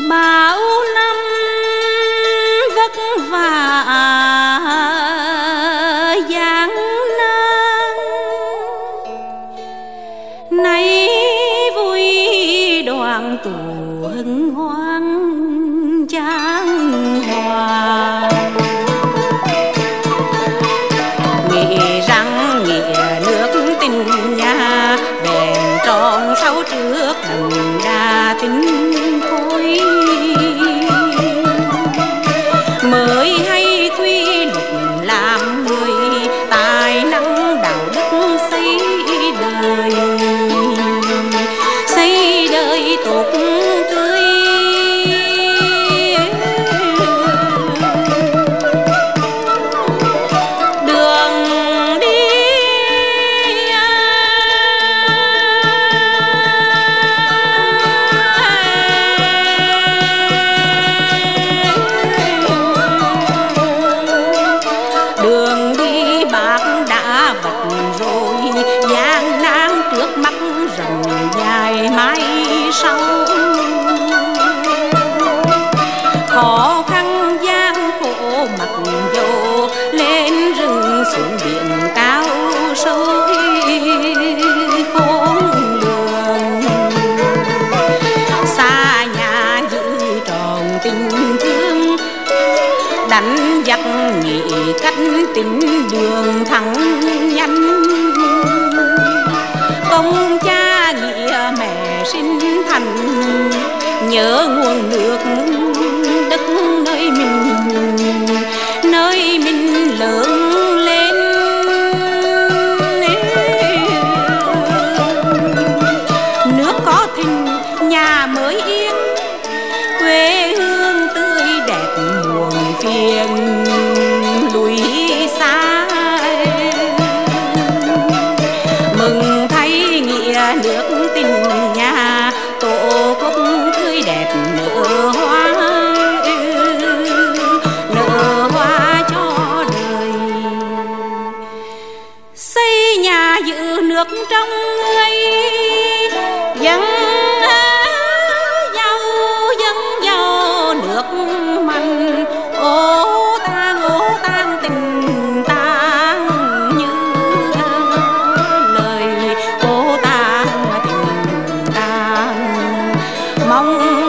bao năm vất vả gian nan, nay vui đoàn tụ hân hoan chan hòa. Nghĩ rằng nghĩa nước tình nhà bèn tròn sau trước đầm đà tình khối, mới hay quy luật làm người tài năng đạo đức xây đời tốt tươi. Đường đi đường đi bác đã vật rồi, gian nan trước mắt rộng dài mãi sau. Khó khăn gian khổ mặc dầu, lên rừng xuống biển cao sâu khôn lường. Xa nhà giữ tròn tình thương, đánh giặc nhị cách tình đường thẳng nhanh. Công cha nghĩa mẹ sinh thành, nhớ nguồn nước đất nơi mình lớn lên. Nước có thịnh nhà mới yên, quê hương tươi đẹp buồn phiền lùi xa. Mừng thay nghĩa nước tình nhà, tổ quốc tươi đẹp nở hoa cho đời. Xây nhà giữ nước trong người, dân giàu nước mạnh. Ô tang tình tang như lời, ô tang tình tang mong